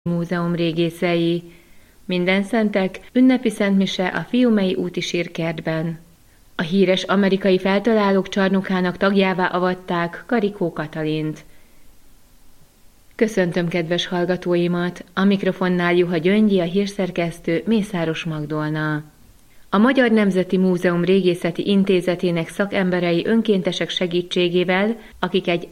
Múzeum régészei. Mindenszentek, ünnepi szentmise a Fiumei úti sírkertben. A híres amerikai feltalálók csarnokának tagjává avatták Karikó Katalint. Köszöntöm kedves hallgatóimat, a mikrofonnál Juha Gyöngyi, a hírszerkesztő Mészáros Magdolna. A Magyar Nemzeti Múzeum Régészeti Intézetének szakemberei önkéntesek segítségével, akik egy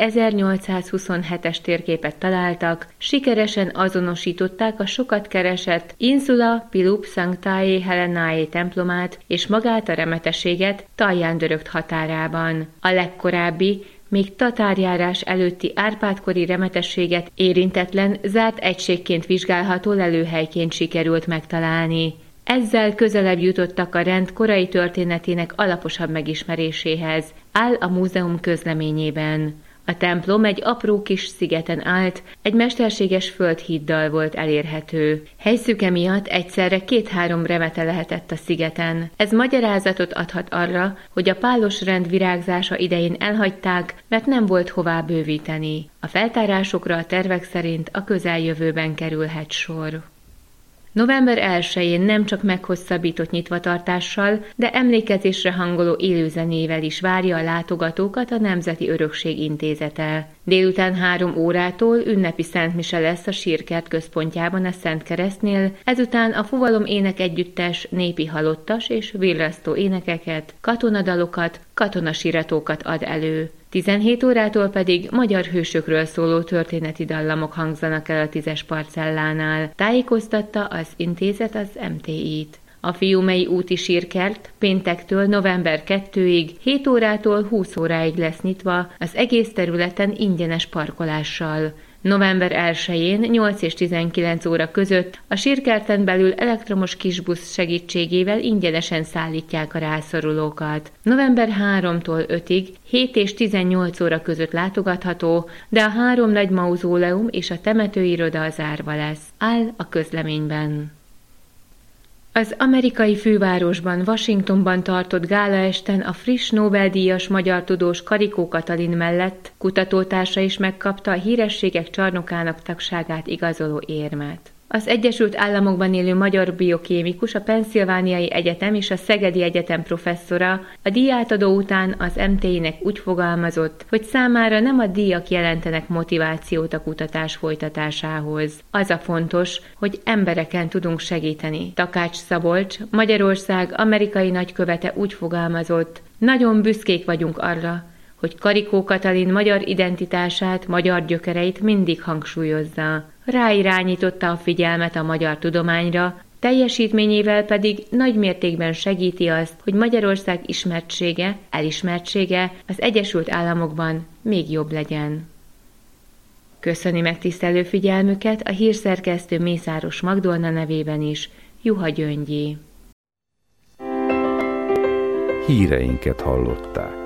1827-es térképet találtak, sikeresen azonosították a sokat keresett Insula Pilup Sanctae Helenae templomát és magát a remetességet Talján-Dörögt határában. A legkorábbi, még tatárjárás előtti Árpád-kori remetességet érintetlen, zárt egységként vizsgálható lelőhelyként sikerült megtalálni. Ezzel közelebb jutottak a rend korai történetének alaposabb megismeréséhez, áll a múzeum közleményében. A templom egy apró kis szigeten állt, egy mesterséges földhíddal volt elérhető. Helyszüke miatt egyszerre 2-3 remete lehetett a szigeten. Ez magyarázatot adhat arra, hogy a pálos rend virágzása idején elhagyták, mert nem volt hová bővíteni. A feltárásokra a tervek szerint a közeljövőben kerülhet sor. November 1-én nem csak meghosszabbított nyitvatartással, de emlékezésre hangoló élőzenével is várja a látogatókat a Nemzeti Örökség Intézete. Délután 3 órától ünnepi szentmise lesz a sírkert központjában a Szent Keresztnél, ezután a Fuvalom énekegyüttes népi halottas és virrasztó énekeket, katonadalokat, katonasiratókat ad elő. 17 órától pedig magyar hősökről szóló történeti dallamok hangzanak el a 10-es parcellánál, tájékoztatta az intézet az MTI-t. A Fiumei úti sírkert péntektől november 2-ig, 7 órától 20 óráig lesz nyitva, az egész területen ingyenes parkolással. November 1-én 8 és 19 óra között a sírkerten belül elektromos kisbusz segítségével ingyenesen szállítják a rászorulókat. November 3-tól 5-ig 7 és 18 óra között látogatható, de a 3 nagy mauzóleum és a temetőiroda zárva lesz, áll a közleményben. Az amerikai fővárosban, Washingtonban tartott gálaesten a friss Nobel-díjas magyar tudós Karikó Katalin mellett kutatótársa is megkapta a hírességek csarnokának tagságát igazoló érmet. Az Egyesült Államokban élő magyar biokémikus, a Pennsylvániai Egyetem és a Szegedi Egyetem professzora a díjátadó után az MTI-nek úgy fogalmazott, hogy számára nem a díjak jelentenek motivációt a kutatás folytatásához. Az a fontos, hogy embereken tudunk segíteni. Takács Szabolcs, Magyarország amerikai nagykövete úgy fogalmazott, nagyon büszkék vagyunk arra, hogy Karikó Katalin magyar identitását, magyar gyökereit mindig hangsúlyozza. Ráirányította a figyelmet a magyar tudományra, teljesítményével pedig nagy mértékben segíti azt, hogy Magyarország ismertsége, elismertsége az Egyesült Államokban még jobb legyen. Köszöni megtisztelő figyelmüket a hírszerkesztő Mészáros Magdolna nevében is, Juha Gyöngyi. Híreinket hallották.